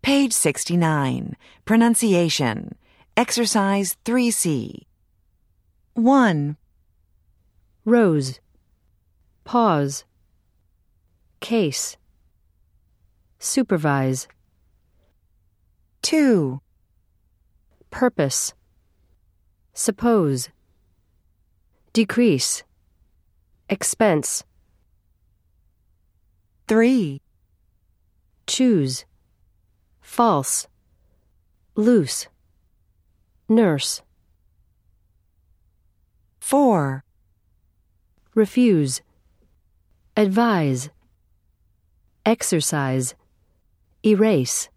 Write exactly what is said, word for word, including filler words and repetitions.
Page sixty-nine. Pronunciation. Exercise three C. one. Rose. Pause. Case. Supervise. two. Purpose. Suppose. Decrease. Expense. three. Choose. False. Loose. Nurse. four. Refuse. Advise. Exercise. Erase.